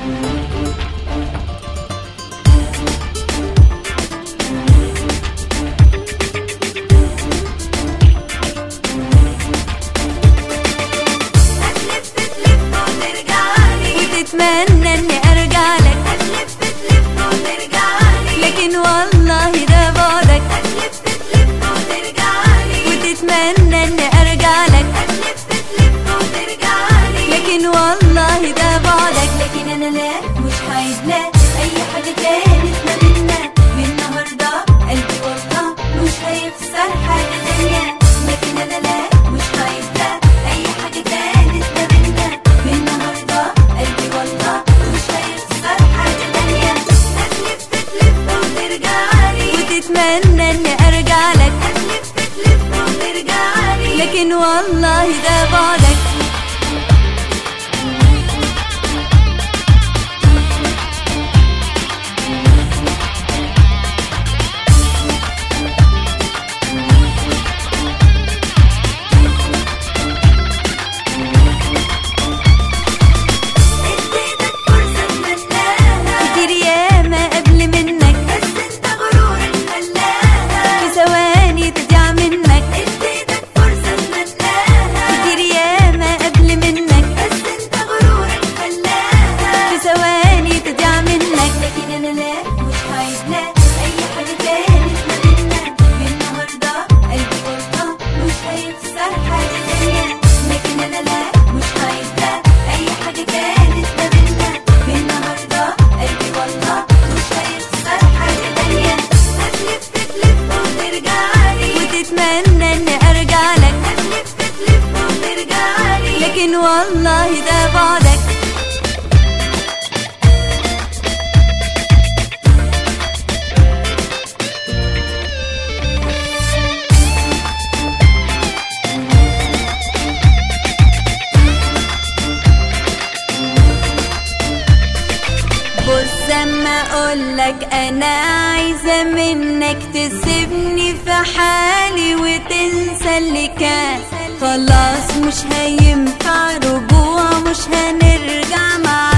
اتمنى اني ارجع لك، هتلف تلف وترجعلي، لكن والله ده بعدك. هتلف تلف وترجعلي، وتتمنى اني ارجع لك، هتلف تلف وترجعلي، لكن والله ده بعدك. لكن انا لا مش عايز لا اي حاجه كانت ما بينا، من النهارده قلبي والله مش هيخسر حاجه تانيه. لكن انا لا مش عايز لا اي حاجه كانت ما بينا، من النهارده قلبي والله مش هيخسر حاجه تانيه. هتلف تلف وترجعلي، وتتمنى اني ارجع لك، هتلف تلف وترجعلي، لكن والله ده بعدك. اديتك فرصه اتمناها، كتير ياما قبل منك، بس انت غرورك خلاها، في ثواني تضيع منك. اديتك فرصه اتمناها، كتير ياما قبل منك، بس انت غرورك خلاها، في ثواني تضيع منك. لكن انا لا مش عايز لا اي حاجه كانت ما بينا، من النهارده قلبي والله مش هيخسر حاجه تانيه. لكن انا لا مش عايز لا اي حاجه كانت ما بينا، من النهارده قلبي والله مش هيخسر حاجه تانيه. هتلف تلف وترجعلي، وتتمنى اني ارجع لك، هتلف تلف وترجعلي، لكن والله ده بعدك. بص اما اقولك انا عايزة منك تسيبني في حالي وتنسى اللي كان. خلاص مش هينفع رجوع، مش هنرجع مع